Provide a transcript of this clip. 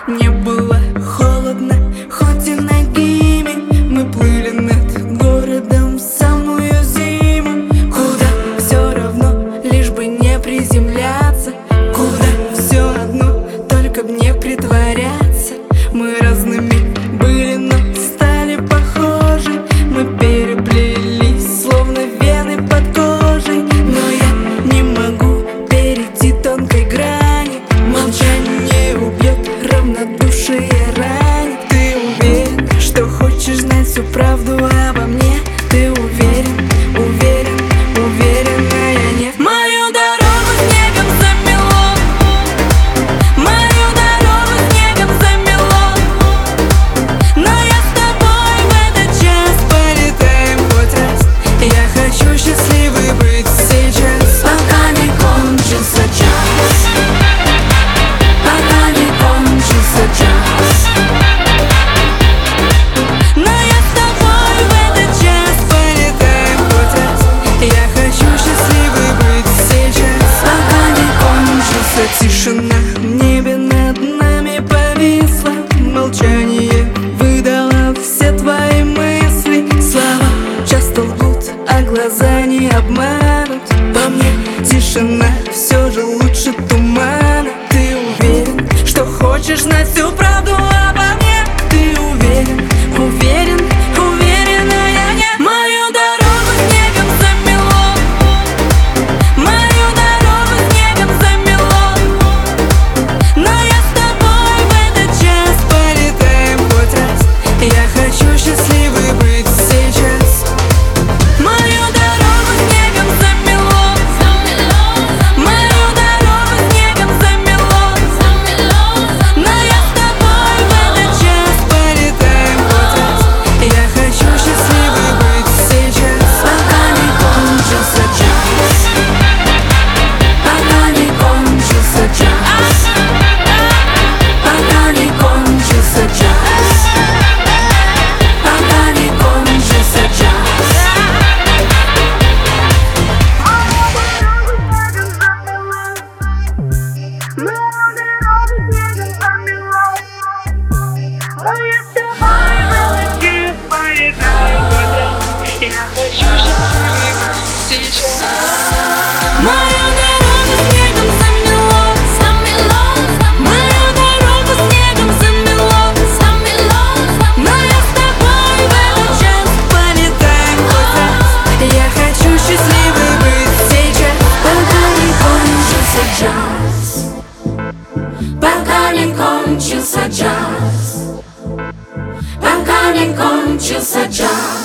Не было холодно, хоть и ногими мы плыли над городом в самую зиму. Куда все равно, лишь бы не приземляться. Куда все одно, только б не притворяться. Мы разными были, но стали похожи. Мы переплелись, словно вены под кожей. Но я не могу перейти тонкой грани. Молчание убьет, равнодушие ранит. Ты уверен, что хочешь знать всю правду обо мне? Ты уверен, уверен, уверена я нет. Мою дорогу снегом замело, мою дорогу снегом замело. Но я с тобой в этот час полетаем хоть раз. Я хочу счастливой быть сейчас, пока не кончился час. Пока не кончился час. Но я с тобой в этот час полетаем хоть раз. Я хочу счастливой быть сейчас, пока не кончился. Тишина в небе над нами повисла. Молчание выдало все твои мысли. Слова часто лгут, а глаза не обманут. По мне тишина все же лучше тумана. Ты уверен, что хочешь знать всю правду обо мне? Ты уверен, уверен, уверена я нет. Мою дорогу снегом замело, мою дорогу снегом замело. Но я с тобой в этот час полетаем хоть раз. Я хочу счастливой быть сейчас. Мою дорогу снегом замело, мою дорогу снегом замело. Но я с тобой в этот час полетаем хоть раз. Я хочу счастливой быть сейчас, пока не кончился час. Пока не кончился час. Пока не кончился час. Пока не кончился час. Мою дорогу снегом замело, мою дорогу снегом замело. Но я с тобой в этот час полетаем хоть раз. Я хочу счастливой быть сейчас, пока не кончился час. Пока не кончился час. Пока не кончился час.